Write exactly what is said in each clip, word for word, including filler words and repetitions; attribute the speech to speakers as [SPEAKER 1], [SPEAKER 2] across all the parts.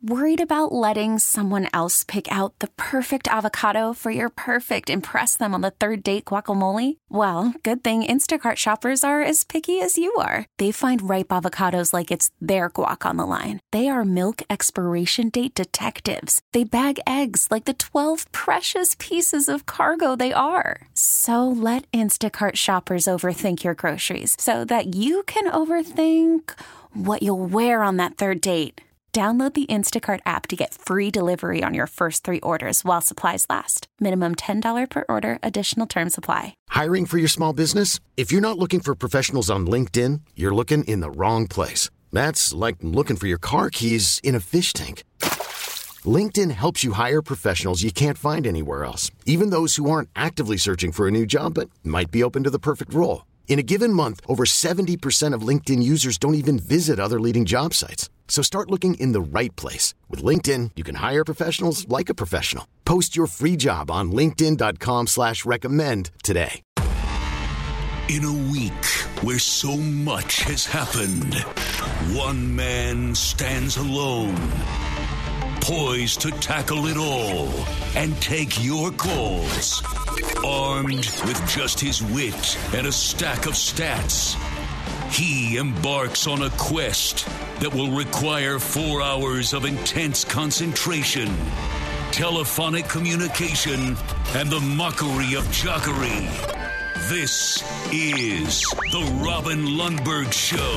[SPEAKER 1] Worried about letting someone else pick out the perfect avocado for your perfect impress them on the third date guacamole? Well, good thing Instacart shoppers are as picky as you are. They find ripe avocados like it's their guac on the line. They are milk expiration date detectives. They bag eggs like the twelve precious pieces of cargo they are. So let Instacart shoppers overthink your groceries so that you can overthink what you'll wear on that third date. Download the Instacart app to get free delivery on your first three orders while supplies last. Minimum ten dollars per order. Additional terms apply.
[SPEAKER 2] Hiring for your small business? If you're not looking for professionals on LinkedIn, you're looking in the wrong place. That's like looking for your car keys in a fish tank. LinkedIn helps you hire professionals you can't find anywhere else, even those who aren't actively searching for a new job but might be open to the perfect role. In a given month, over seventy percent of LinkedIn users don't even visit other leading job sites. So start looking in the right place. With LinkedIn, you can hire professionals like a professional. Post your free job on linkedin dot com slash recommend today.
[SPEAKER 3] In a week where so much has happened, one man stands alone, poised to tackle it all and take your calls. Armed with just his wit and a stack of stats, he embarks on a quest that will require four hours of intense concentration, telephonic communication, and the mockery of jockery. This is the Robin Lundberg Show.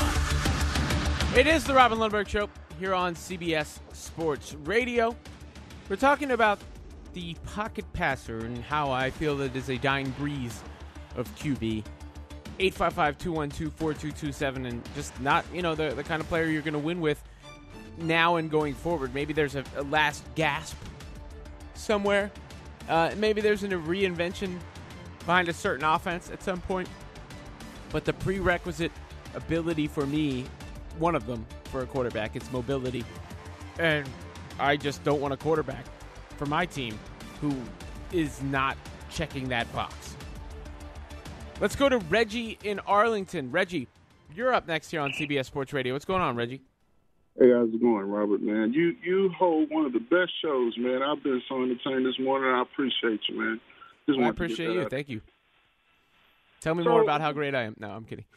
[SPEAKER 4] It is the Robin Lundberg Show here on C B S Sports Radio. We're talking about the pocket passer and how I feel that it is a dying breed of Q B. eight five five, two one two, four two two seven, and just not, you know, the, the kind of player you're going to win with now and going forward. Maybe there's a, a last gasp somewhere. Uh, maybe there's a reinvention behind a certain offense at some point. But the prerequisite ability for me, one of them for a quarterback, it's mobility. And I just don't want a quarterback for my team who is not checking that box. Let's go to Reggie in Arlington. Reggie, you're up next here on C B S Sports Radio. What's going on, Reggie?
[SPEAKER 5] Hey, how's it going, Robert, man? You you hold one of the best shows, man. I've been so entertained this morning. I appreciate you, man. Just
[SPEAKER 4] well, I
[SPEAKER 5] wanted to get
[SPEAKER 4] appreciate
[SPEAKER 5] that
[SPEAKER 4] you.
[SPEAKER 5] out.
[SPEAKER 4] Thank you. Tell me
[SPEAKER 5] So-
[SPEAKER 4] more about how great I am. No, I'm kidding.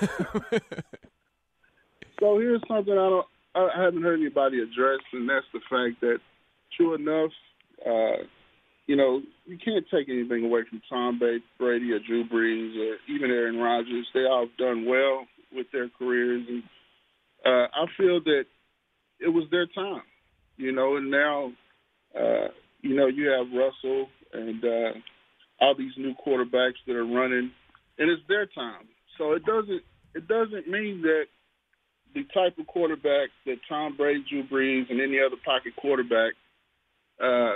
[SPEAKER 5] So here's something I don't, I haven't heard anybody address, and that's the fact that, true enough, uh, you know, you can't take anything away from Tom Brady or Drew Brees or even Aaron Rodgers. They all have done well with their careers, and uh, I feel that it was their time, you know, and now, uh, you know, you have Russell and uh, all these new quarterbacks that are running, and it's their time. So it doesn't it doesn't mean that the type of quarterback that Tom Brady, Drew Brees, and any other pocket quarterback uh,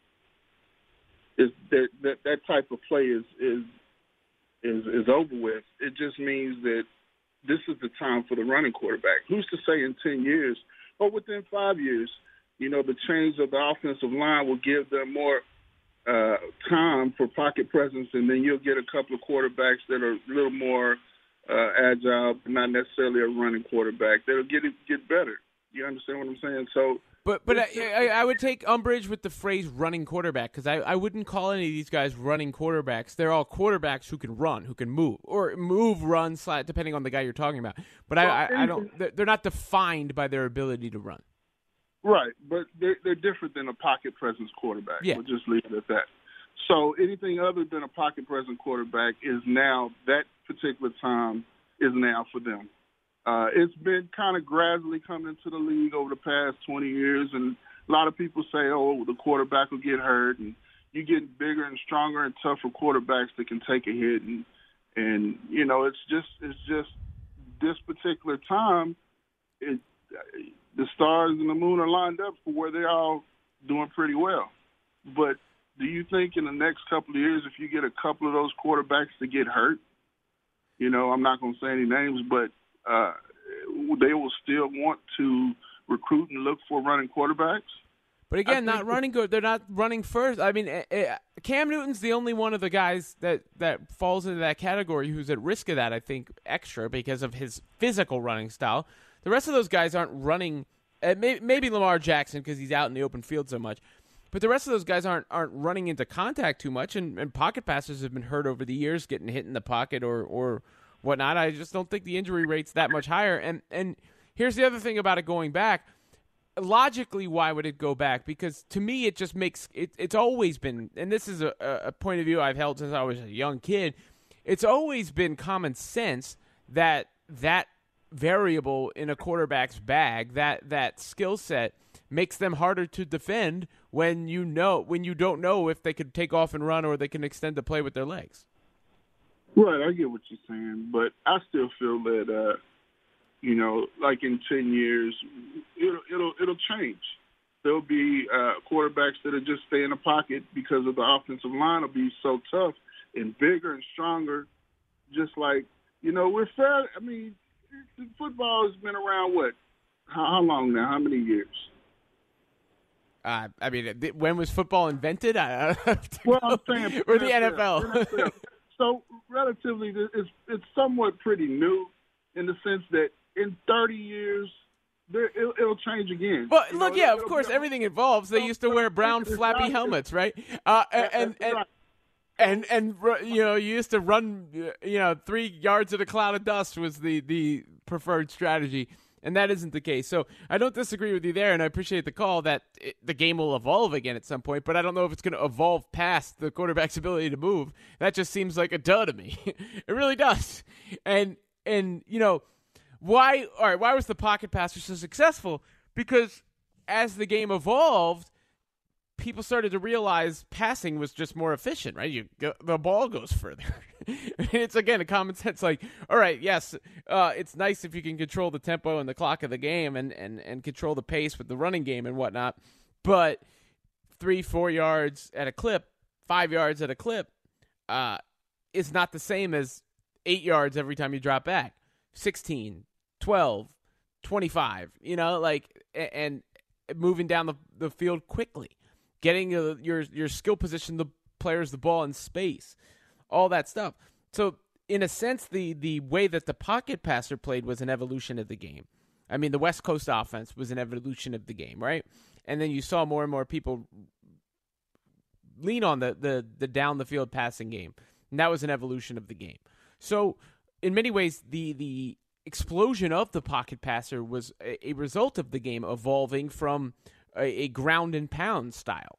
[SPEAKER 5] is that, that that type of play is is is is over with. It just means that this is the time for the running quarterback. Who's to say in ten years or within five years, you know, the change of the offensive line will give them more uh, time for pocket presence, and then you'll get a couple of quarterbacks that are a little more uh, agile, but not necessarily a running quarterback. That'll get it get better. You understand what I'm saying? So.
[SPEAKER 4] But but I, I, I would take umbrage with the phrase running quarterback because I, I wouldn't call any of these guys running quarterbacks. They're all quarterbacks who can run, who can move, or move, run, slide, depending on the guy you're talking about. But well, I, I, I don't. They're not defined by their ability to run.
[SPEAKER 5] Right, but they're, they're different than a pocket presence quarterback.
[SPEAKER 4] Yeah.
[SPEAKER 5] We'll just leave it at that. So anything other than a pocket presence quarterback is now, that particular time is now for them. Uh, it's been kind of gradually coming into the league over the past twenty years, and a lot of people say, oh, the quarterback will get hurt, and you get bigger and stronger and tougher quarterbacks that can take a hit. And, and you know, it's just it's just this particular time, it, the stars and the moon are lined up for where they're all doing pretty well. But do you think in the next couple of years, if you get a couple of those quarterbacks to get hurt, you know, I'm not going to say any names, but uh, they will still want to recruit and look for running quarterbacks?
[SPEAKER 4] But again, not running good. They're not running first. I mean, Cam Newton's the only one of the guys that, that falls into that category who's at risk of that, I think, extra because of his physical running style. The rest of those guys aren't running Uh, maybe, maybe Lamar Jackson because he's out in the open field so much. But the rest of those guys aren't aren't running into contact too much, and, and pocket passers have been hurt over the years, getting hit in the pocket or, or whatnot. I just don't think the injury rate's that much higher. And and here's the other thing about it going back. Logically, why would it go back? Because to me, it just makes it, – it's always been – and this is a, a point of view I've held since I was a young kid. It's always been common sense that that variable in a quarterback's bag, that, that skill set, makes them harder to defend when you know when you don't know if they could take off and run or they can extend the play with their legs.
[SPEAKER 5] Right, I get what you're saying, but I still feel that uh, you know, like in ten years, it'll it'll it'll change. There'll be uh, quarterbacks that'll just stay in the pocket because of the offensive line will be so tough and bigger and stronger. Just like, you know, we're fair. I mean, football has been around what? How, how long now? How many years?
[SPEAKER 4] Uh, I mean, when was football invented? I don't know.
[SPEAKER 5] Well, I'm saying
[SPEAKER 4] or the N F L.
[SPEAKER 5] N F L. So relatively, it's it's somewhat pretty new in the sense that in thirty years, there, it'll, it'll change again.
[SPEAKER 4] Well,
[SPEAKER 5] you
[SPEAKER 4] look,
[SPEAKER 5] know,
[SPEAKER 4] yeah,
[SPEAKER 5] it'll,
[SPEAKER 4] of course,
[SPEAKER 5] it'll,
[SPEAKER 4] everything evolves. They used to wear brown flappy helmets, right? Uh, and and and and you know, you used to run, you know, three yards in a cloud of dust was the the preferred strategy. And that isn't the case. So I don't disagree with you there, and I appreciate the call that it, the game will evolve again at some point, but I don't know if it's going to evolve past the quarterback's ability to move. That just seems like a duh to me. It really does. And, and you know, why all right, why was the pocket passer so successful? Because as the game evolved, people started to realize passing was just more efficient, right? You go, the ball goes further. It's, again, a common sense, like, all right, yes, uh, it's nice if you can control the tempo and the clock of the game and, and, and control the pace with the running game and whatnot, but three, four yards at a clip, five yards at a clip uh, is not the same as eight yards every time you drop back. sixteen, twelve, twenty-five, you know, like, and moving down the, the field quickly. Getting uh, your your skill position, the players, the ball in space, all that stuff. So, in a sense, the the way that the pocket passer played was an evolution of the game. I mean, the West Coast offense was an evolution of the game, right? And then you saw more and more people lean on the the, the down the field passing game, and that was an evolution of the game. So, in many ways, the the explosion of the pocket passer was a, a result of the game evolving from a, a ground and pound style.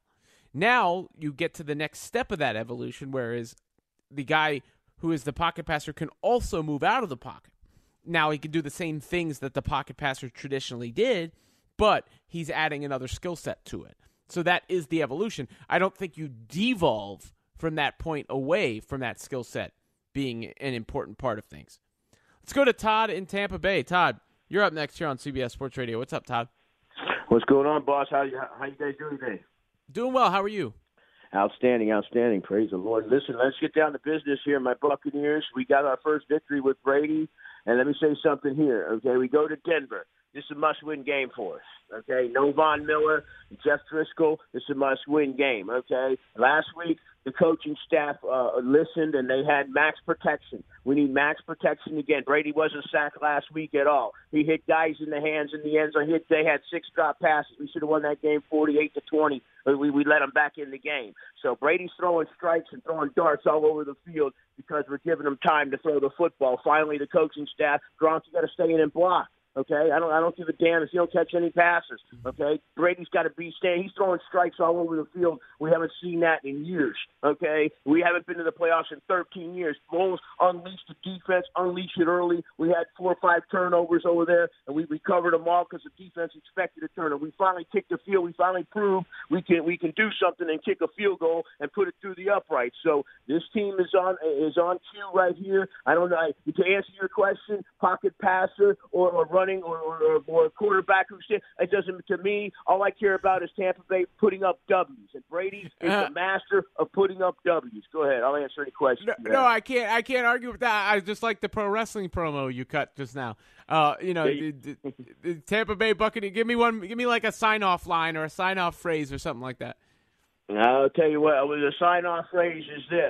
[SPEAKER 4] Now you get to the next step of that evolution, whereas the guy who is the pocket passer can also move out of the pocket. Now he can do the same things that the pocket passer traditionally did, but he's adding another skill set to it. So that is the evolution. I don't think you devolve from that point away from that skill set being an important part of things. Let's go to Todd in Tampa Bay. Todd, you're up next here on C B S Sports Radio. What's up, Todd?
[SPEAKER 6] What's going on, boss? How you how you guys doing today?
[SPEAKER 4] Doing well. How are you?
[SPEAKER 6] Outstanding, outstanding. Praise the Lord. Listen, let's get down to business here, my Buccaneers. We got our first victory with Brady, and let me say something here. Okay, we go to Denver. This is a must-win game for us. Okay, no Von Miller, Jeff Driscoll. This is a must-win game. Okay, last week the coaching staff uh, listened and they had max protection. We need max protection again. Brady wasn't sacked last week at all. He hit guys in the hands in the end zone. Hit, they had six drop passes. We should have won that game forty-eight to twenty. But we, we let them back in the game. So Brady's throwing strikes and throwing darts all over the field because we're giving him time to throw the football. Finally, the coaching staff, Gronk, you got to stay in and block. Okay, I don't. I don't give a damn if you don't catch any passes. Okay, Brady's got to be staying. He's throwing strikes all over the field. We haven't seen that in years. Okay, we haven't been to the playoffs in thirteen years. Bowles unleashed the defense, unleashed it early. We had four or five turnovers over there, and we recovered them all because the defense expected a turnover. We finally kicked the field. We finally proved we can we can do something and kick a field goal and put it through the uprights. So this team is on is on cue right here. I don't know to answer your question, pocket passer or, or run. Or, or, or a quarterback who's it doesn't to me. All I care about is Tampa Bay putting up W's, and Brady is uh, the master of putting up W's. Go ahead, I'll answer any questions.
[SPEAKER 4] No, no, I can't. I can't argue with that. I just like the pro wrestling promo you cut just now. Uh, you know, the, the, the Tampa Bay Buccaneers. Give me one. Give me like a sign off line or a sign off phrase or something like that.
[SPEAKER 6] I'll tell you what. The sign off phrase is this: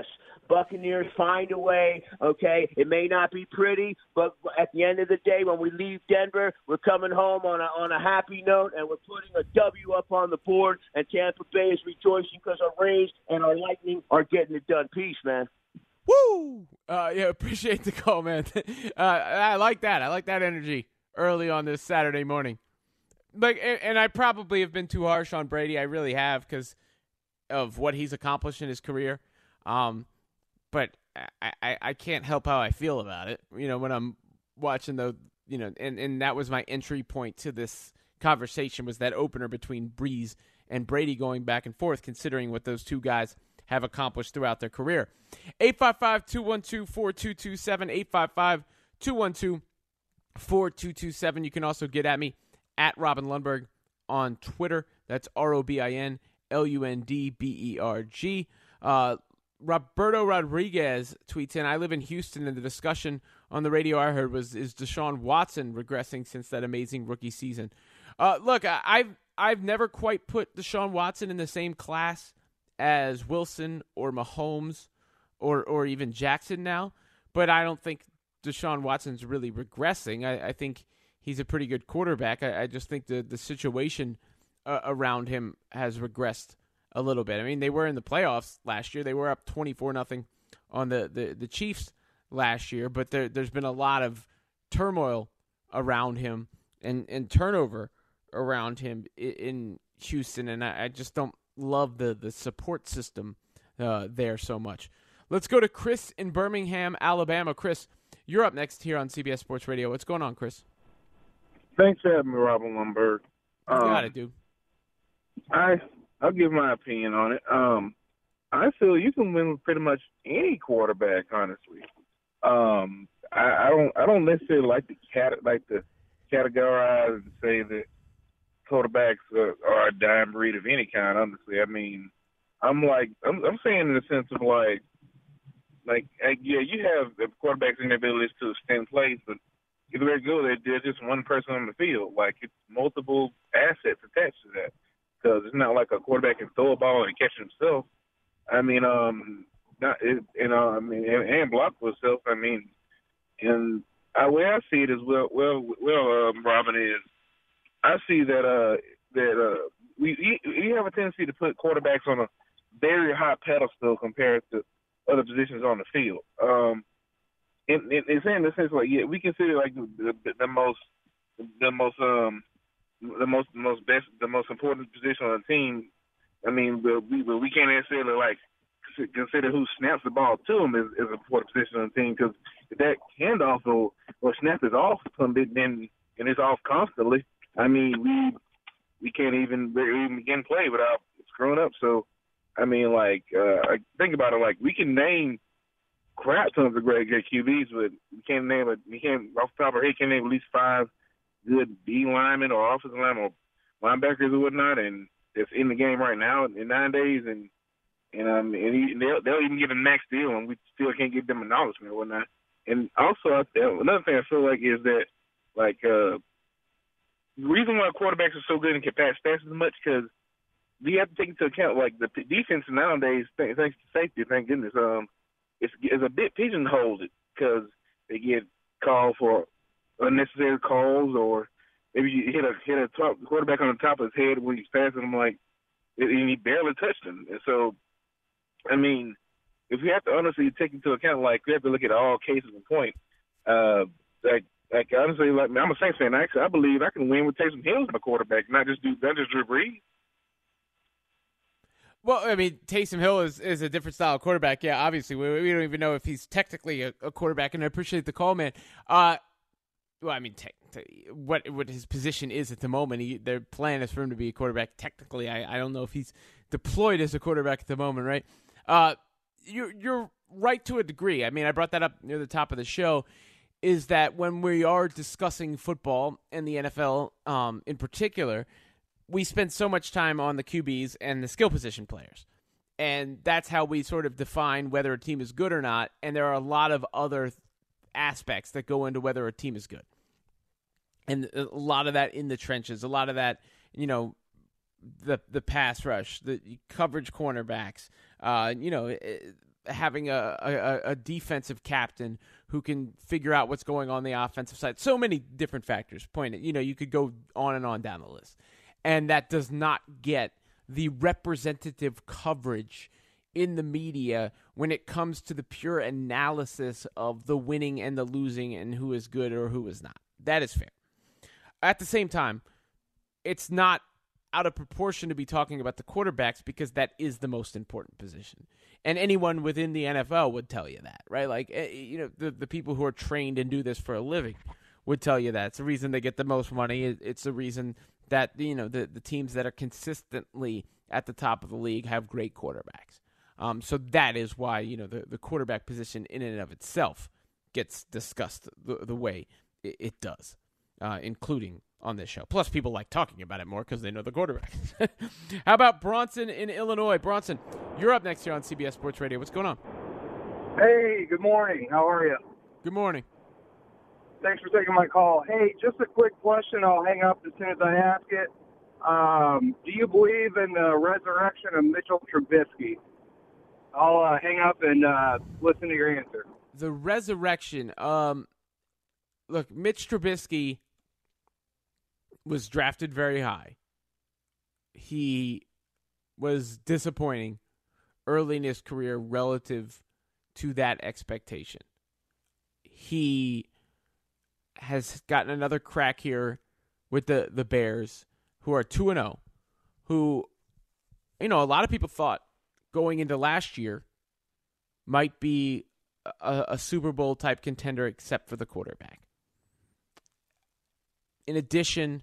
[SPEAKER 6] Buccaneers find a way, okay? It may not be pretty, but at the end of the day, when we leave Denver, we're coming home on a, on a happy note, and we're putting a W up on the board, and Tampa Bay is rejoicing because our Rays and our Lightning are getting it done. Peace, man.
[SPEAKER 4] Woo! Uh, yeah, appreciate the call, man. uh, I like that. I like that energy early on this Saturday morning. Like, and I probably have been too harsh on Brady. I really have because of what he's accomplished in his career. Um, but I, I, I can't help how I feel about it. You know, when I'm watching the, you know, and, and that was my entry point to this conversation was that opener between Breeze and Brady going back and forth, considering what those two guys have accomplished throughout their career. eight five five, two one two, four two two seven, eight five five, two one two, four two two seven. You can also get at me at Robin Lundberg on Twitter. That's R O B I N L U N D B E R G. Uh, Roberto Rodriguez tweets in, I live in Houston, and the discussion on the radio I heard was, is Deshaun Watson regressing since that amazing rookie season? Uh, look, I, I've, I've never quite put Deshaun Watson in the same class as Wilson or Mahomes or, or even Jackson now, but I don't think Deshaun Watson's really regressing. I, I think he's a pretty good quarterback. I, I just think the, the situation uh, around him has regressed a little bit. I mean, they were in the playoffs last year. They were up twenty-four nothing on the, the, the Chiefs last year, but there, there's been a lot of turmoil around him and, and turnover around him in, in Houston, and I, I just don't love the, the support system uh, there so much. Let's go to Chris in Birmingham, Alabama. Chris, you're up next here on C B S Sports Radio. What's going on, Chris?
[SPEAKER 7] Thanks for having me, Robin Lundberg. Um,
[SPEAKER 4] Got it, dude.
[SPEAKER 7] I I'll give my opinion on it. Um, I feel you can win with pretty much any quarterback, honestly. Um, I, I don't I don't necessarily like to cat like to categorize and say that quarterbacks are, are a dime breed of any kind. Honestly, I mean, I'm like I'm, I'm saying in the sense of like like yeah, you have the quarterbacks and their abilities to extend plays, but if they're good, there's just one person on the field. Like it's multiple assets attached to that. Because it's not like a quarterback can throw a ball and catch it himself. I mean, um, not it, you know, I mean, and, and block for himself. I mean, and the way I see it is well, well, well, um, Robin is, I see that uh, that uh, we we have a tendency to put quarterbacks on a very high pedestal compared to other positions on the field. Um, and, and, and saying in the sense like, yeah, we consider like the, the, the most, the most um. the most, the most best, the most important position on the team. I mean, but we, but we can't necessarily like consider who snaps the ball to him as, as an important position on the team because if that handoff or, or snap is off from it, then and it's off constantly. I mean, we we can't even even begin play without screwing up. So, I mean, like, uh, I think about it, like we can name crap tons of great, great Q Bs, but we can't name it. We can't off the top of our head can't name at least five good D linemen or offensive linemen or linebackers or whatnot, and it's in the game right now in nine days, and and um and, he, and they'll, they'll even get a max deal, and we still can't give them acknowledgement or whatnot. And also, another thing I feel like is that like uh, the reason why quarterbacks are so good and can pass stats as much because we have to take into account like the defense nowadays, thanks to safety, thank goodness, um, it's, it's a bit pigeonholed because they get called for unnecessary calls, or maybe you hit a hit a top quarterback on the top of his head when he's passing him, like, and he barely touched him. And so, I mean, if we have to honestly take into account, like, we have to look at all cases in point. Uh, like, like honestly, like, I'm a Saints fan. Actually, I believe I can win with Taysom Hill as my quarterback, not just do not just Drew Brees.
[SPEAKER 4] Well, I mean, Taysom Hill is, is a different style of quarterback. Yeah, obviously, we, we don't even know if he's technically a, a quarterback, and I appreciate the call, man. Uh, Well, I mean, te- te- what what his position is at the moment, he, their plan is for him to be a quarterback. Technically, I, I don't know if he's deployed as a quarterback at the moment, right? Uh, you're, you're right to a degree. I mean, I brought that up near the top of the show, is that when we are discussing football and the N F L um, in particular, we spend so much time on the Q Bs and the skill position players. And that's how we sort of define whether a team is good or not, and there are a lot of other aspects that go into whether a team is good. And a lot of that in the trenches, a lot of that, you know, the the pass rush, the coverage cornerbacks, uh, you know, having a, a, a defensive captain who can figure out what's going on the offensive side. So many different factors pointed. You know, you could go on and on down the list. And that does not get the representative coverage in the media when it comes to the pure analysis of the winning and the losing and who is good or who is not. That is fair. At the same time, it's not out of proportion to be talking about the quarterbacks because that is the most important position. And anyone within the N F L would tell you that, right? Like, you know, the, the people who are trained and do this for a living would tell you that. It's the reason they get the most money. It's the reason that, you know, the, the teams that are consistently at the top of the league have great quarterbacks. Um, so that is why, you know, the, the quarterback position in and of itself gets discussed the, the way it, it does, uh, including on this show. Plus, people like talking about it more because they know the quarterback. How about Bronson in Illinois? Bronson, you're up next here on C B S Sports Radio. What's going on?
[SPEAKER 8] Hey, good morning. How are you?
[SPEAKER 4] Good morning.
[SPEAKER 8] Thanks for taking my call. Hey, just a quick question. I'll hang up as soon as I ask it. Um, do you believe in the resurrection of Mitchell Trubisky? I'll uh, hang up and uh, listen to your answer.
[SPEAKER 4] The resurrection. Um, look, Mitch Trubisky was drafted very high. He was disappointing early in his career relative to that expectation. He has gotten another crack here with the, the Bears, who are two and oh, who, you know, a lot of people thought going into last year might be a, a Super Bowl type contender except for the quarterback. In addition,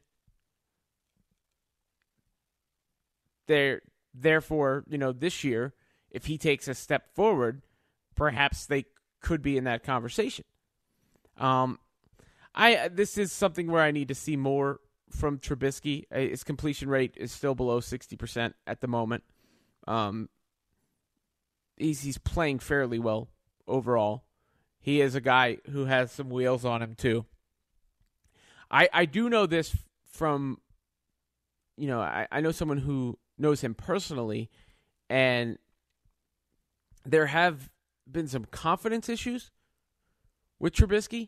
[SPEAKER 4] There, therefore, you know, this year, if he takes a step forward, perhaps they could be in that conversation. Um, I this is something where I need to see more from Trubisky. His completion rate is still below sixty percent at the moment. Um, he's he's playing fairly well overall. He is a guy who has some wheels on him too. I I do know this from, you know, I, I know someone who knows him personally, and there have been some confidence issues with Trubisky.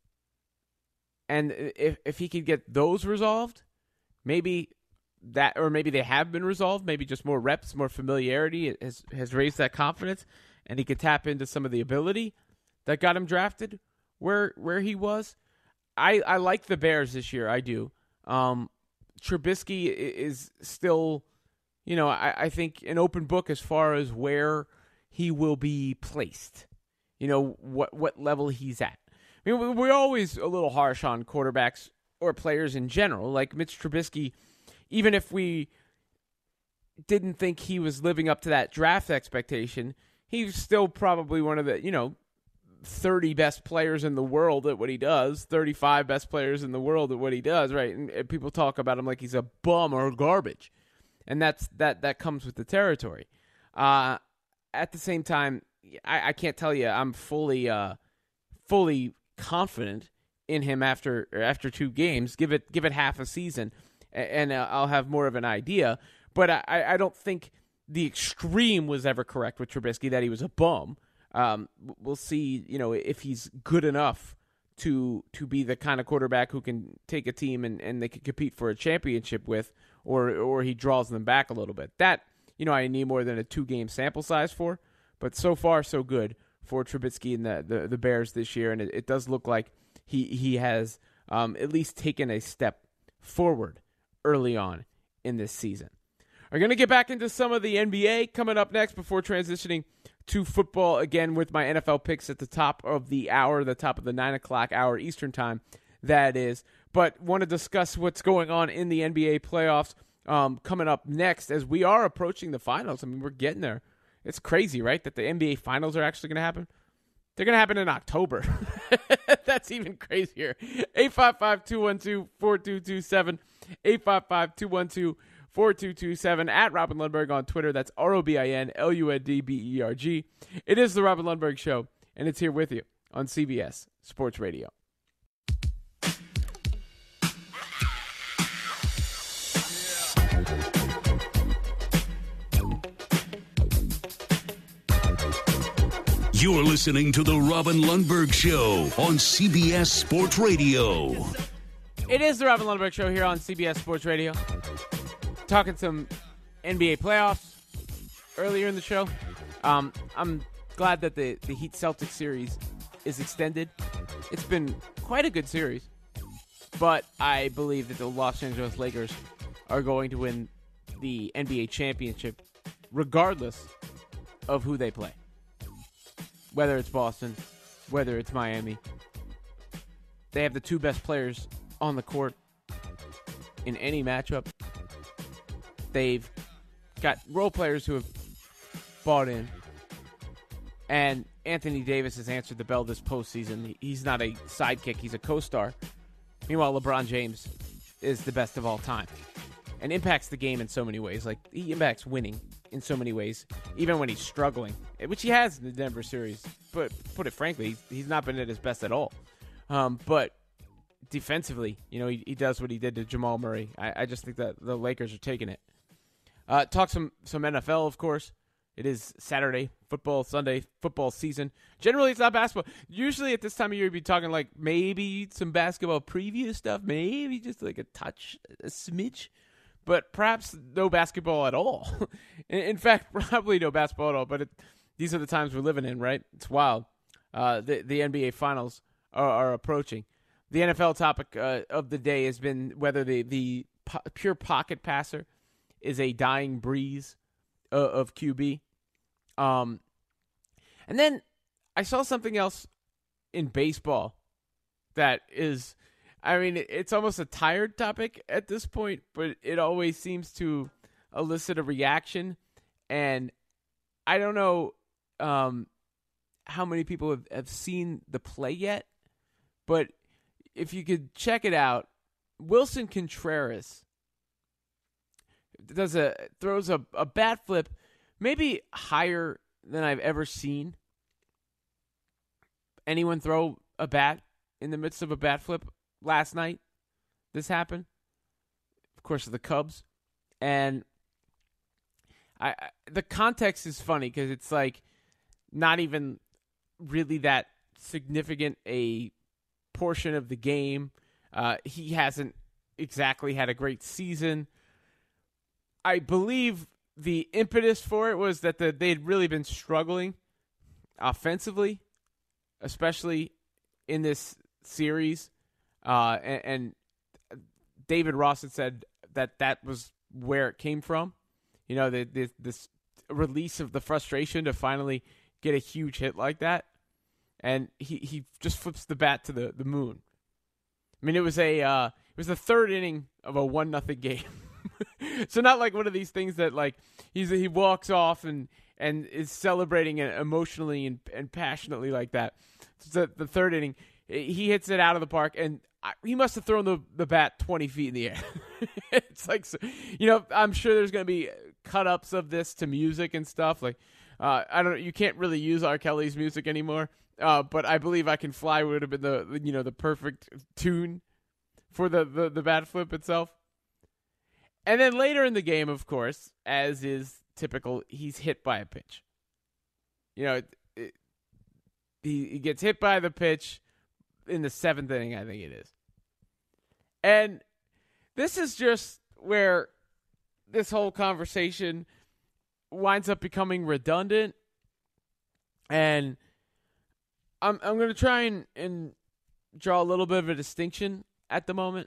[SPEAKER 4] And if if he could get those resolved, maybe that, or maybe they have been resolved, maybe just more reps, more familiarity has, has raised that confidence, and he could tap into some of the ability that got him drafted where where he was. I, I like the Bears this year, I do. Um, Trubisky is still, you know, I, I think an open book as far as where he will be placed. You know, what what level he's at. I mean, we're always a little harsh on quarterbacks or players in general. Like Mitch Trubisky, even if we didn't think he was living up to that draft expectation, he's still probably one of the, you know, thirty best players in the world at what he does, thirty-five best players in the world at what he does, right? And, and people talk about him like he's a bum or garbage. And that's that that comes with the territory. Uh, at the same time, I, I can't tell you I'm fully uh, fully confident in him after after two games. Give it give it half a season, and uh, I'll have more of an idea. But I, I don't think the extreme was ever correct with Trubisky, that he was a bum. Um, we'll see, you know, if he's good enough to to be the kind of quarterback who can take a team and, and they can compete for a championship with, or or he draws them back a little bit. That, you know, I need more than a two-game sample size for. But so far, so good for Trubisky and the, the, the Bears this year, and it, it does look like he he has um, at least taken a step forward early on in this season. We're going to get back into some of the N B A coming up next before transitioning to football again with my N F L picks at the top of the hour, the top of the nine o'clock hour Eastern time, that is. But want to discuss what's going on in the N B A playoffs um, coming up next as we are approaching the finals. I mean, we're getting there. It's crazy, right, that the N B A finals are actually going to happen? They're going to happen in October. That's even crazier. eight five five, two one two, four two two seven. eight five five, two one two, four two two seven. At Robin Lundberg on Twitter. That's R O B I N L U N D B E R G. It is the Robin Lundberg Show, and it's here with you on C B S Sports Radio.
[SPEAKER 3] You're listening to the Robin Lundberg Show on C B S Sports Radio.
[SPEAKER 4] It is the Robin Lundberg Show here on C B S Sports Radio. Talking some N B A playoffs earlier in the show. Um, I'm glad that the, the Heat-Celtics series is extended. It's been quite a good series. But I believe that the Los Angeles Lakers are going to win the N B A championship regardless of who they play. Whether it's Boston, whether it's Miami. They have the two best players on the court in any matchup. They've got role players who have bought in. And Anthony Davis has answered the bell this postseason. He's not a sidekick, he's a co-star. Meanwhile, LeBron James is the best of all time and impacts the game in so many ways. Like, he impacts winning in so many ways, even when he's struggling, which he has in the Denver series. But put it frankly, he's, he's not been at his best at all. Um, but defensively, you know, he, he does what he did to Jamal Murray. I, I just think that the Lakers are taking it. Uh, talk some, some N F L, of course. It is Saturday, football, Sunday, football season. Generally, it's not basketball. Usually at this time of year, you'd be talking like maybe some basketball preview stuff, maybe just like a touch, a smidge, but perhaps no basketball at all. in, in fact, probably no basketball at all, but it, these are the times we're living in, right? It's wild. Uh, the, the N B A Finals are, are approaching. The N F L topic uh, of the day has been whether the, the po- pure pocket passer is a dying breeze uh, of Q B. Um, and then I saw something else in baseball that is, I mean, it's almost a tired topic at this point, but it always seems to elicit a reaction. And I don't know um, how many people have, have seen the play yet, but if you could check it out, Wilson Contreras does a throws a, a bat flip maybe higher than I've ever seen anyone throw a bat in the midst of a bat flip. Last night, this happened. Of course, the Cubs. And I, I the context is funny because it's like not even really that significant a portion of the game. Uh, he hasn't exactly had a great season. I believe the impetus for it was that the, they'd really been struggling offensively, especially in this series. Uh, and, and David Ross had said that that was where it came from. You know, the, the, this release of the frustration to finally get a huge hit like that. And he, he just flips the bat to the, the moon. I mean, it was a uh, it was the third inning of a one nothing game. So not like one of these things that like he's he walks off and, and is celebrating it emotionally and, and passionately like that. So the third inning, he hits it out of the park, and I, he must have thrown the, the bat twenty feet in the air. It's like, you know, I'm sure there's going to be cut-ups of this to music and stuff. Like, uh, I don't know, you can't really use R. Kelly's music anymore, uh, but I believe I Can Fly would have been the, you know, the perfect tune for the, the, the bat flip itself. And then later in the game, of course, as is typical, he's hit by a pitch. You know, it, it, he, he gets hit by the pitch in the seventh inning, I think it is. And this is just where this whole conversation winds up becoming redundant. And I'm I'm going to try and, and draw a little bit of a distinction at the moment.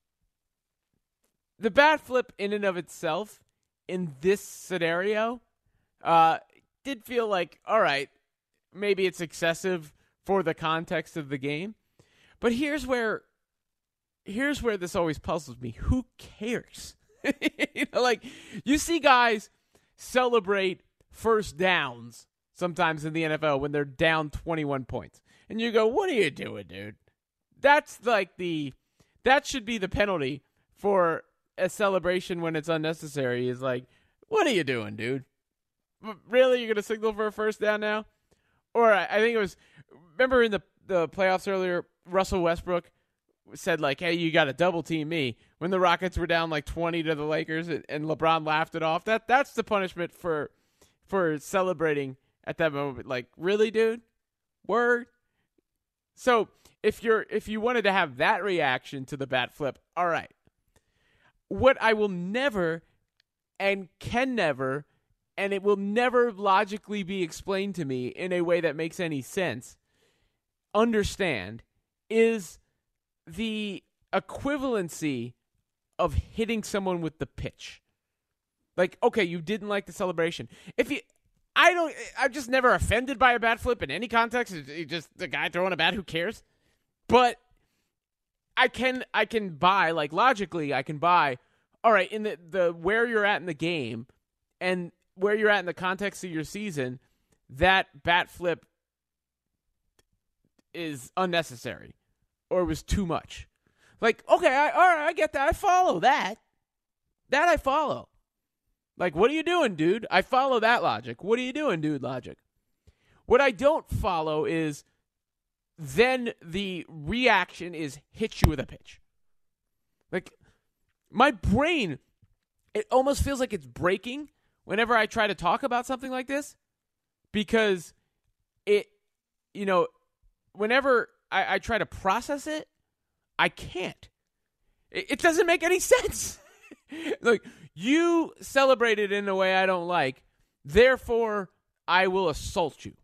[SPEAKER 4] The bat flip in and of itself in this scenario uh, did feel like, all right, maybe it's excessive for the context of the game. But here's where here's where this always puzzles me. Who cares? You know, like, you see guys celebrate first downs sometimes in the N F L when they're down twenty-one points. And you go, what are you doing, dude? That's like the that should be the penalty for a celebration when it's unnecessary, is like, what are you doing, dude? Really? You're going to signal for a first down now? Or I, I think it was, remember in the, the playoffs earlier, Russell Westbrook said, like, hey, you got to double team me when the Rockets were down like twenty to the Lakers, and, and LeBron laughed it off. That That's the punishment for for celebrating at that moment. Like, really, dude? Word? So if you're if you wanted to have that reaction to the bat flip, all right. What I will never and can never, and it will never logically be explained to me in a way that makes any sense, understand, is the equivalency of hitting someone with the pitch. Like, okay, you didn't like the celebration. If you, I don't, I'm just never offended by a bat flip in any context. It's just the guy throwing a bat, who cares? But I can, I can buy, like, logically, I can buy, all right, in the, the where you're at in the game and where you're at in the context of your season, that bat flip is unnecessary or was too much. Like, okay, I, all right, I get that. I follow that. That I follow. Like, what are you doing, dude? I follow that logic. What are you doing, dude, logic? What I don't follow is then the reaction is hit you with a pitch. Like, my brain, it almost feels like it's breaking whenever I try to talk about something like this, because it, you know, whenever I, I try to process it, I can't. It, it doesn't make any sense. Like, you celebrated in a way I don't like, therefore I will assault you.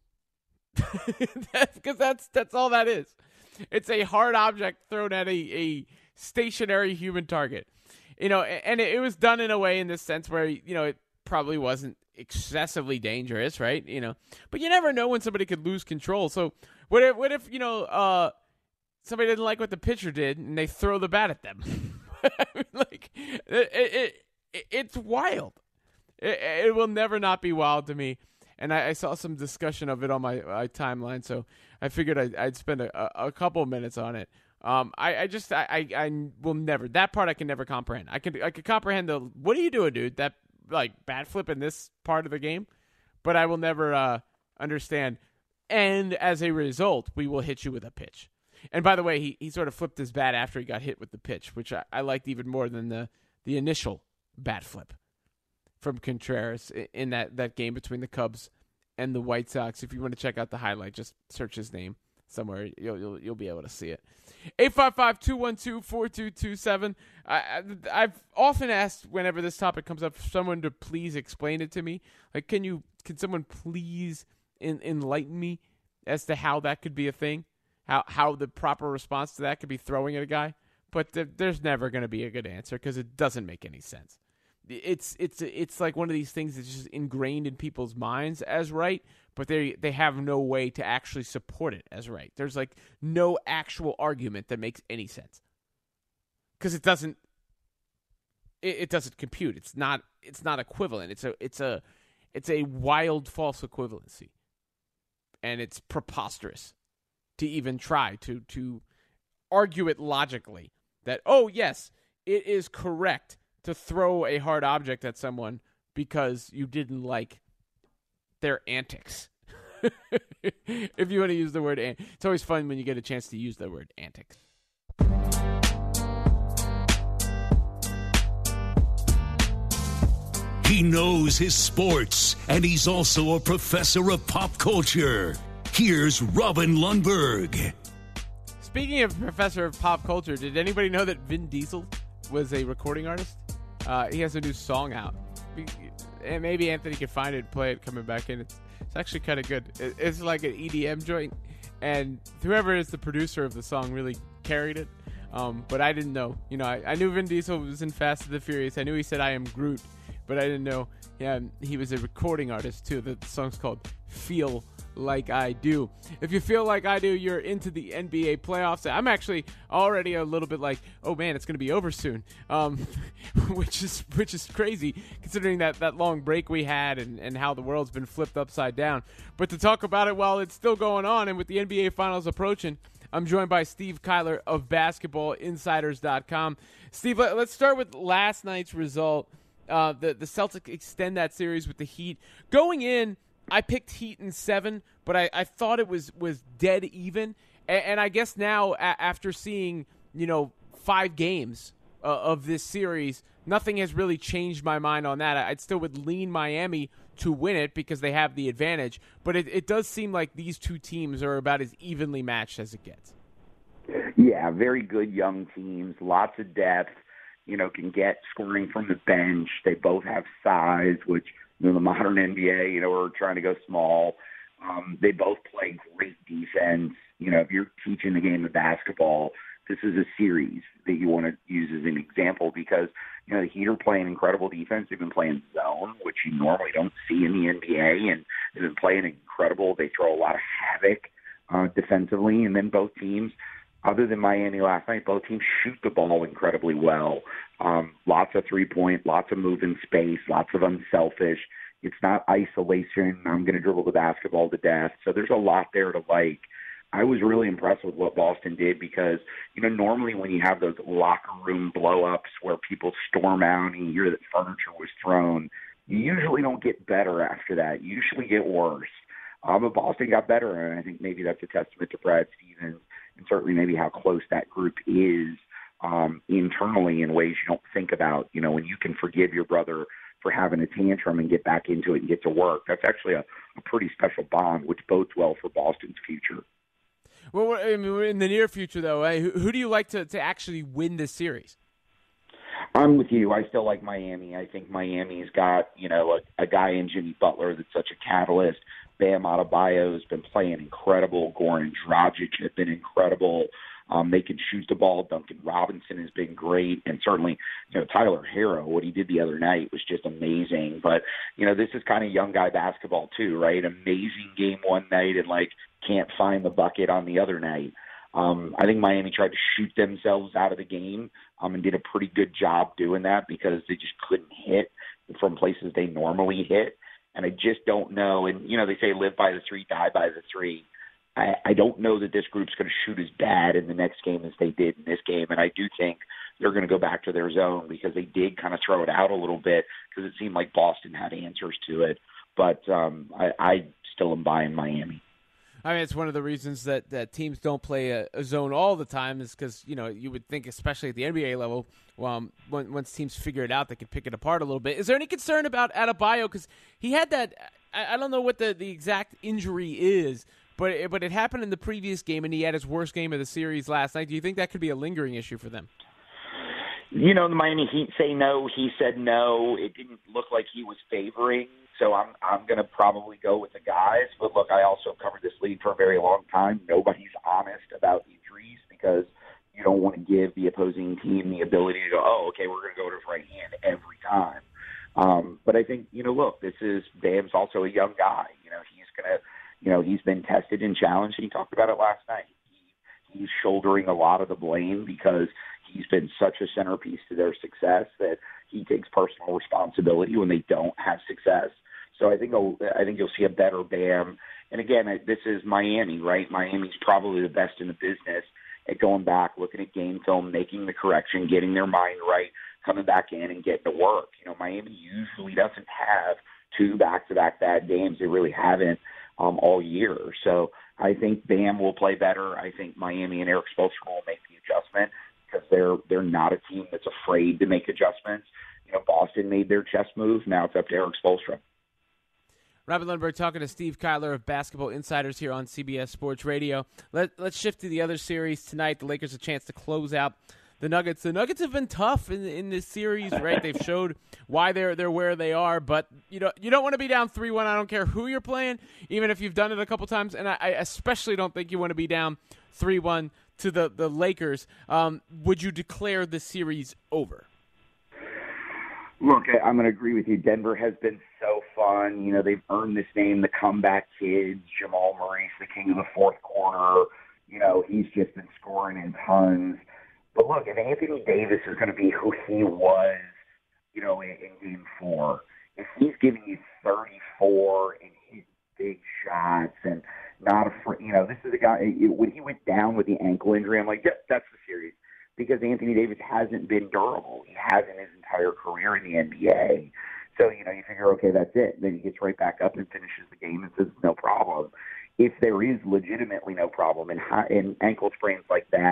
[SPEAKER 4] Because that's that's all that is. It's a hard object thrown at a, a stationary human target. You know, and it, it was done in a way in this sense where, you know, it probably wasn't excessively dangerous, right? You know, but you never know when somebody could lose control. So what if, what if you know, uh, somebody didn't like what the pitcher did and they throw the bat at them? I mean, like, it, it, it, it's wild. It, it will never not be wild to me. And I, I saw some discussion of it on my, my timeline, so I figured I'd, I'd spend a, a couple minutes on it. Um, I, I just, I, I, I will never, that part I can never comprehend. I can, I can comprehend the, what are you doing, dude? That, like, bat flip in this part of the game, but I will never uh, understand. And as a result, we will hit you with a pitch. And by the way, he, he sort of flipped his bat after he got hit with the pitch, which I, I liked even more than the, the initial bat flip from Contreras in that, that game between the Cubs and the White Sox. If you want to check out the highlight, just search his name somewhere. You'll you'll, you'll be able to see it. eight five five, two one two, four two two seven. I, I, I've often asked whenever this topic comes up for someone to please explain it to me. Like, can you can someone please in, enlighten me as to how that could be a thing? How how the proper response to that could be throwing at a guy? But th- there's never going to be a good answer because it doesn't make any sense. It's it's it's like one of these things that's just ingrained in people's minds as right, but they they have no way to actually support it as right. There's like no actual argument that makes any sense because it doesn't it, it doesn't compute. It's not it's not equivalent. It's a it's a it's a wild false equivalency, and it's preposterous to even try to to argue it logically that, oh yes, it is correct to throw a hard object at someone because you didn't like their antics. If you want to use the word antics. It's always fun when you get a chance to use the word antics.
[SPEAKER 3] He knows his sports, and he's also a professor of pop culture. Here's Robin Lundberg.
[SPEAKER 4] Speaking of professor of pop culture, did anybody know that Vin Diesel was a recording artist? Uh, he has a new song out. And maybe Anthony can find it and play it coming back in. It's, it's actually kind of good. It, it's like an E D M joint. And whoever is the producer of the song really carried it. Um, but I didn't know. You know, I, I knew Vin Diesel was in Fast and the Furious. I knew he said, "I am Groot." But I didn't know yeah, he was a recording artist, too. The song's called Feel Like I Do. If you feel like I do, you're into the N B A playoffs. I'm actually already a little bit like, oh man, it's going to be over soon, um, which is which is crazy considering that, that long break we had and, and how the world's been flipped upside down. But to talk about it while it's still going on and with the N B A Finals approaching, I'm joined by Steve Kyler of basketball insiders dot com. Steve, let, let's start with last night's result. Uh, the, the Celtics extend that series with the Heat. Going in, I picked Heat in seven, but I, I thought it was, was dead even. And, and I guess now, a- after seeing, you know, five games uh, of this series, nothing has really changed my mind on that. I still would lean Miami to win it because they have the advantage, but it, it does seem like these two teams are about as evenly matched as it gets.
[SPEAKER 9] Yeah, very good young teams, lots of depth, you know, can get scoring from the bench. They both have size, which, you know, the modern N B A, you know, we're trying to go small. Um, they both play great defense. You know, if you're teaching the game of basketball, this is a series that you want to use as an example because, you know, the Heat are playing incredible defense. They've been playing zone, which you normally don't see in the N B A, and they've been playing incredible. They throw a lot of havoc uh, defensively, and then both teams, other than Miami last night, both teams shoot the ball incredibly well. Um, lots of three-point, lots of move in space, lots of unselfish. It's not isolation. I'm going to dribble the basketball to death. So there's a lot there to like. I was really impressed with what Boston did because, you know, normally when you have those locker room blow-ups where people storm out and you hear that furniture was thrown, you usually don't get better after that. You usually get worse. Uh, but Boston got better, and I think maybe that's a testament to Brad Stevens and certainly maybe how close that group is um, internally in ways you don't think about. You know, when you can forgive your brother for having a tantrum and get back into it and get to work, that's actually a, a pretty special bond, which bodes well for Boston's future.
[SPEAKER 4] Well, I mean, in the near future, though, eh, who, who do you like to, to actually win this series?
[SPEAKER 9] I'm with you. I still like Miami. I think Miami's got, you know, a, a guy in Jimmy Butler that's such a catalyst. Bam Adebayo has been playing incredible. Goran Dragic has been incredible. Um, they can shoot the ball. Duncan Robinson has been great. And certainly, you know, Tyler Herro, what he did the other night was just amazing. But, you know, this is kind of young guy basketball too, right? Amazing game one night and, like, can't find the bucket on the other night. Um, I think Miami tried to shoot themselves out of the game um, and did a pretty good job doing that because they just couldn't hit from places they normally hit. And I just don't know. And, you know, they say live by the three, die by the three. I, I don't know that this group's going to shoot as bad in the next game as they did in this game. And I do think they're going to go back to their zone because they did kind of throw it out a little bit because it seemed like Boston had answers to it. But um, I, I still am buying Miami.
[SPEAKER 4] I mean, it's one of the reasons that, that teams don't play a, a zone all the time is because, you know, you would think, especially at the N B A level, um, when, once teams figure it out, they can pick it apart a little bit. Is there any concern about Adebayo? Because he had that, I, I don't know what the, the exact injury is, but it, but it happened in the previous game, and he had his worst game of the series last night. Do you think that could be a lingering issue for them?
[SPEAKER 9] You know, the Miami Heat say no. He said no. It didn't look like he was favoring. So I'm I'm going to probably go with the guys. But, look, I also covered this league for a very long time. Nobody's honest about injuries because you don't want to give the opposing team the ability to go, oh, okay, we're going to go to his right hand every time. Um, but I think, you know, look, this is Bam's also a young guy. You know, he's going to, you know, he's been tested and challenged, and he talked about it last night. He, he's shouldering a lot of the blame because he's been such a centerpiece to their success that he takes personal responsibility when they don't have success. So I think I think you'll see a better Bam. And again, this is Miami, right? Miami's probably the best in the business at going back, looking at game film, making the correction, getting their mind right, coming back in and getting to work. You know, Miami usually doesn't have two back-to-back bad games. They really haven't um, all year. So I think Bam will play better. I think Miami and Eric Spoelstra will make the adjustment because they're they're not a team that's afraid to make adjustments. You know, Boston made their chess move. Now it's up to Eric Spoelstra.
[SPEAKER 4] Robin Lundberg talking to Steve Kyler of Basketball Insiders here on C B S Sports Radio. Let, let's shift to the other series tonight. The Lakers a chance to close out the Nuggets. The Nuggets have been tough in in this series, right? They've showed why they're they're where they are, but you know you don't want to be down three one. I don't care who you're playing, even if you've done it a couple times, and I, I especially don't think you want to be down three one to the the Lakers. Um, would you declare the series over?
[SPEAKER 9] Look, I'm going to agree with you. Denver has been so fun. You know, they've earned this name, the comeback kids. Jamal Murray's the king of the fourth quarter. You know, he's just been scoring in tons. But look, if Anthony Davis is going to be who he was, you know, in, in game four, if he's giving you thirty-four and hitting big shots and not afraid, you know, this is a guy, when he went down with the ankle injury, I'm like, yep, that's the series. Because Anthony Davis hasn't been durable. He hasn't his entire career in the N B A. So, you know, you figure, okay, that's it. Then he gets right back up and finishes the game and says, no problem. If there is legitimately no problem, and, high, and ankle sprains like that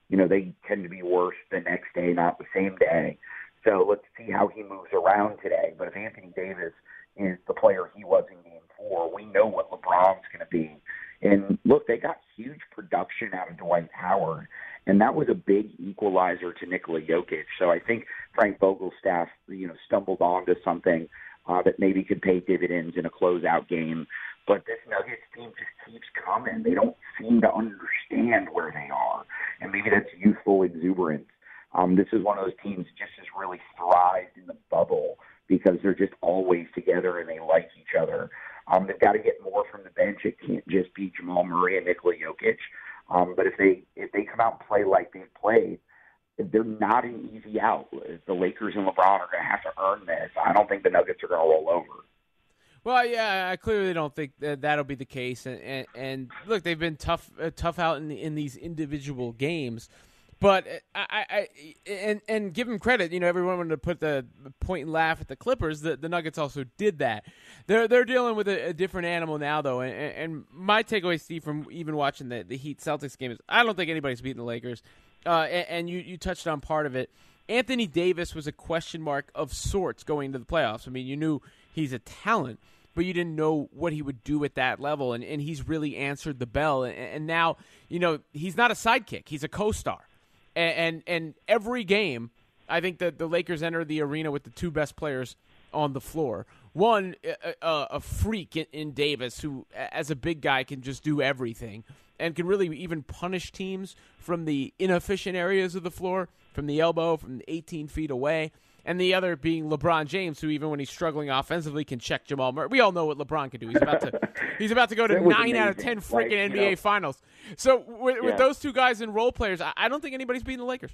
[SPEAKER 9] you know, they tend to be worse the next day, not the same day. So let's see how he moves around today. But if Anthony Davis is the player he was in game four, we know what LeBron's going to be. And look, they got huge production out of Dwight Howard, and that was a big equalizer to Nikola Jokic. So I think Frank Vogel's staff, you know, stumbled onto something uh, that maybe could pay dividends in a closeout game. But this Nuggets team just keeps coming. They don't seem to understand where they are, and maybe that's youthful exuberance. Um, this is one of those teams that just has really thrived in the bubble because they're just always together and they like each other. Um, they've got to get more from the bench. It can't just be Jamal Murray and Nikola Jokic. Um, but if they if they come out and play like they've played, they're not an easy out. The Lakers and LeBron are going to have to earn this. I don't think the Nuggets are going to roll over.
[SPEAKER 4] Well, yeah, I clearly don't think that that'll be the case. And, and, and look, they've been tough uh, tough out in in these individual games. But I, I and and give them credit. You know, everyone wanted to put the point and laugh at the Clippers. The, the Nuggets also did that. They're they're dealing with a, a different animal now, though. And, and my takeaway, Steve, from even watching the, the Heat Celtics game is I don't think anybody's beating the Lakers. Uh, and, and you you touched on part of it. Anthony Davis was a question mark of sorts going into the playoffs. I mean, you knew he's a talent, but you didn't know what he would do at that level. And, and he's really answered the bell. And, and now, you know, he's not a sidekick. He's a co-star. And, and and every game, I think that the Lakers enter the arena with the two best players on the floor. One, a, a, a freak in, in Davis, who, as a big guy, can just do everything and can really even punish teams from the inefficient areas of the floor, from the elbow, from eighteen feet away. And the other being LeBron James, who even when he's struggling offensively can check Jamal Murray. We all know what LeBron can do. He's about to he's about to go to nine out of ten freaking like, N B A know. Finals. So with, yeah. with those two guys and role players, I, I don't think anybody's beating the Lakers.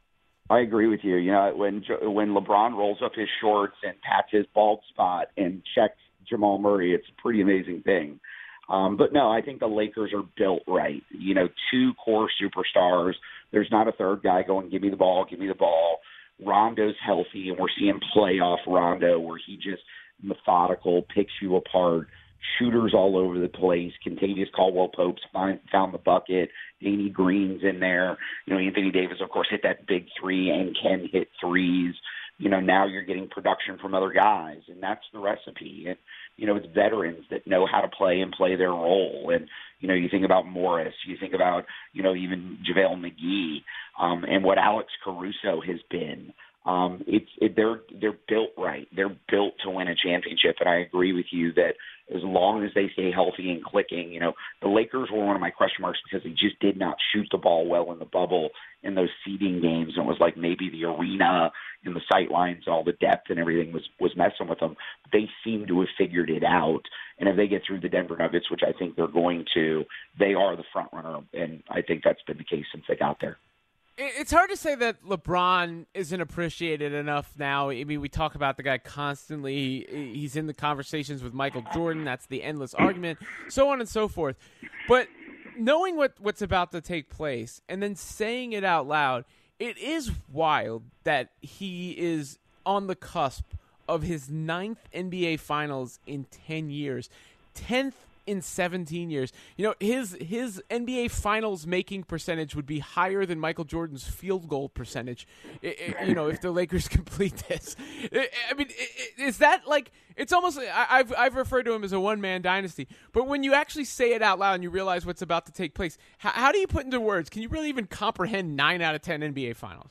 [SPEAKER 9] I agree with you. You know, when when LeBron rolls up his shorts and pats his bald spot and checks Jamal Murray, it's a pretty amazing thing. Um, but no, I think the Lakers are built right. You know, two core superstars. There's not a third guy going, give me the ball, give me the ball. Rondo's healthy, and we're seeing playoff Rondo where he just methodical, picks you apart, shooters all over the place. Contagious Caldwell-Pope's find, found the bucket. Danny Green's in there. You know, Anthony Davis, of course, hit that big three and can hit threes. You know, now you're getting production from other guys, and that's the recipe. And, you know, it's veterans that know how to play and play their role. And, you know, you think about Morris, you think about, you know, even JaVale McGee, um, and what Alex Caruso has been. Um, it's it, they're they're built right. They're built to win a championship, and I agree with you that as long as they stay healthy and clicking, you know, the Lakers were one of my question marks because they just did not shoot the ball well in the bubble in those seeding games. And it was like maybe the arena and the sight lines, all the depth and everything was was messing with them. They seem to have figured it out, and if they get through the Denver Nuggets, which I think they're going to, they are the front runner, and I think that's been the case since they got there.
[SPEAKER 4] It's hard to say that LeBron isn't appreciated enough now. I mean, we talk about the guy constantly. He's in the conversations with Michael Jordan. That's the endless argument, so on and so forth. But knowing what, what's about to take place and then saying it out loud, it is wild that he is on the cusp of his ninth N B A Finals in ten years, tenth in seventeen years. You know, his his N B A Finals making percentage would be higher than Michael Jordan's field goal percentage, it, it, you know, if the Lakers complete this. It, I mean, it, is that like, it's almost, I, I've I've referred to him as a one-man dynasty, but when you actually say it out loud and you realize what's about to take place, how, how do you put into words, can you really even comprehend nine out of ten N B A Finals?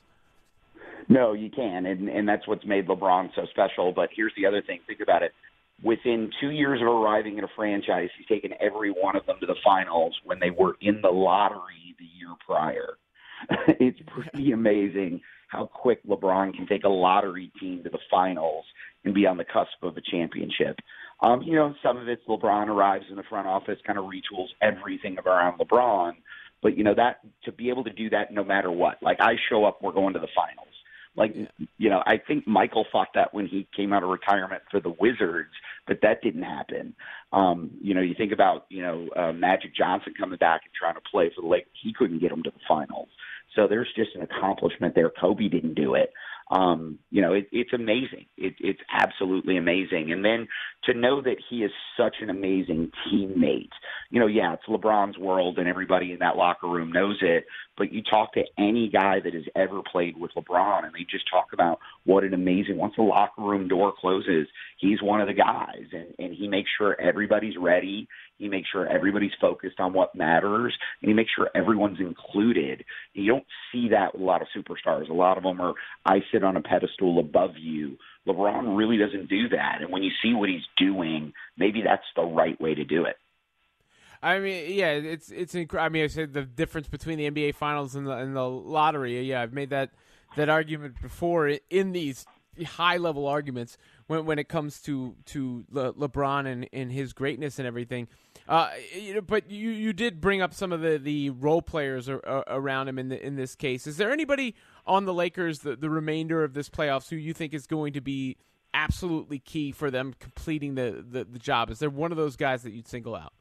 [SPEAKER 9] No, you can, and, and that's what's made LeBron so special. But here's the other thing. Think about it. Within two years of arriving at a franchise, he's taken every one of them to the finals when they were in the lottery the year prior. It's pretty amazing how quick LeBron can take a lottery team to the finals and be on the cusp of a championship. Um, you know, some of it's LeBron arrives in the front office, kind of retools everything around LeBron. But, you know, that to be able to do that no matter what. Like, I show up, we're going to the finals. Like, you know, I think Michael thought that when he came out of retirement for the Wizards, but that didn't happen. Um, you know, you think about, you know, uh, Magic Johnson coming back and trying to play for the Lakers. He couldn't get them to the finals. So there's just an accomplishment there. Kobe didn't do it. Um, you know, it, it's amazing. It, it's absolutely amazing. And then to know that he is such an amazing teammate. You know, yeah, it's LeBron's world and everybody in that locker room knows it, but you talk to any guy that has ever played with LeBron and they just talk about what an amazing, once the locker room door closes, he's one of the guys, and, and he makes sure everybody's ready. He makes sure everybody's focused on what matters, and he makes sure everyone's included. You don't see that with a lot of superstars. A lot of them are, I sit on a pedestal above you. LeBron really doesn't do that. And when you see what he's doing, maybe that's the right way to do it.
[SPEAKER 4] I mean, yeah, it's it's. Inc- I mean, I said the difference between the N B A Finals and the and the lottery. Yeah, I've made that that argument before in these high level arguments when when it comes to to Le- LeBron and, and his greatness and everything. Uh, you know, but you, you did bring up some of the, the role players are, are around him in the, in this case. Is there anybody on the Lakers the, the remainder of this playoffs who you think is going to be absolutely key for them completing the, the, the job? Is there one of those guys that you'd single out?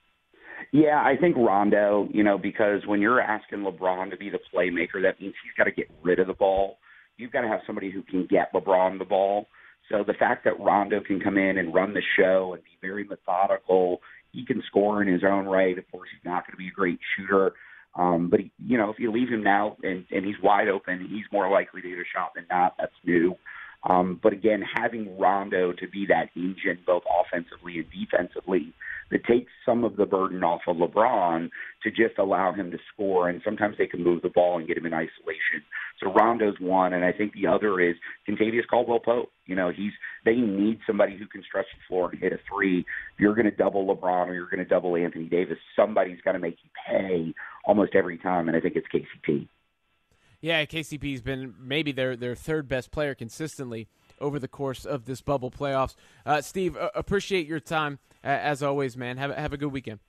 [SPEAKER 9] Yeah, I think Rondo, you know, because when you're asking LeBron to be the playmaker, that means he's got to get rid of the ball. You've got to have somebody who can get LeBron the ball. So the fact that Rondo can come in and run the show and be very methodical, he can score in his own right. Of course, he's not going to be a great shooter. Um, but, he, you know, if you leave him now and, and he's wide open, he's more likely to get a shot than not. That's new. Um, but, again, having Rondo to be that engine both offensively and defensively that takes some of the burden off of LeBron to just allow him to score. And sometimes they can move the ball and get him in isolation. So Rondo's one, and I think the other is Kentavious Caldwell-Pope. You know, he's they need somebody who can stretch the floor and hit a three. If you're going to double LeBron or you're going to double Anthony Davis, somebody's got to make you pay almost every time, and I think it's K C P.
[SPEAKER 4] Yeah, K C P's been maybe their their third best player consistently over the course of this bubble playoffs. Uh, Steve, uh, appreciate your time uh, as always, man. Have have a good weekend.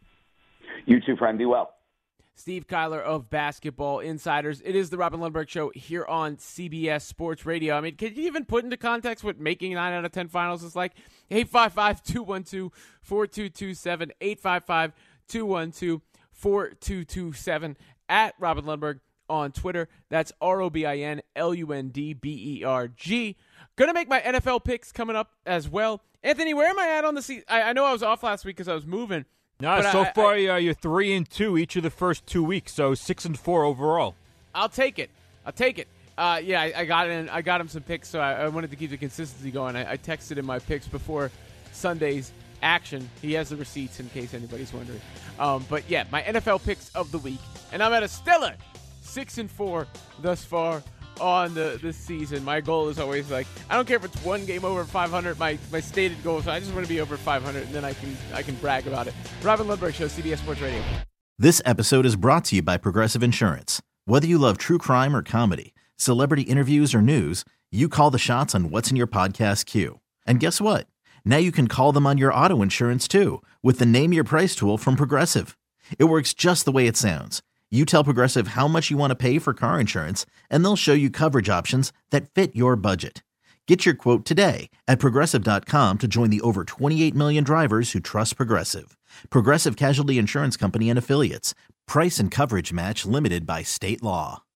[SPEAKER 9] You too, friend. Be well.
[SPEAKER 4] Steve Kyler of Basketball Insiders. It is the Robin Lundberg Show here on C B S Sports Radio. I mean, can you even put into context what making nine out of ten finals is like? eight five five, two one two, four two two seven, eight five five, two one two, four two two seven, at Robin Lundberg on Twitter. That's R O B I N L U N D B E R G. Going to make my N F L picks coming up as well. Anthony, where am I at on the season? I, I know I was off last week because I was moving.
[SPEAKER 10] No, so
[SPEAKER 4] I,
[SPEAKER 10] far
[SPEAKER 4] I,
[SPEAKER 10] uh, you're three and two each of the first two weeks, so six and four overall.
[SPEAKER 4] I'll take it. I'll take it. Uh, yeah, I, I got in. I got him some picks, so I, I wanted to keep the consistency going. I, I texted him my picks before Sunday's action. He has the receipts in case anybody's wondering. Um, but yeah, my N F L picks of the week, and I'm at a stellar six and four thus far on the this season. My goal is always like, I don't care if it's one game over five hundred. My my stated goal is I just want to be over five hundred, and then I can I can brag about it. Robin Lundberg Show, C B S Sports Radio.
[SPEAKER 11] This episode is brought to you by Progressive Insurance. Whether you love true crime or comedy, celebrity interviews or news, you call the shots on what's in your podcast queue. And guess what? Now you can call them on your auto insurance too with the Name Your Price tool from Progressive. It works just the way it sounds. You tell Progressive how much you want to pay for car insurance, and they'll show you coverage options that fit your budget. Get your quote today at Progressive dot com to join the over twenty-eight million drivers who trust Progressive. Progressive Casualty Insurance Company and Affiliates. Price and coverage match limited by state law.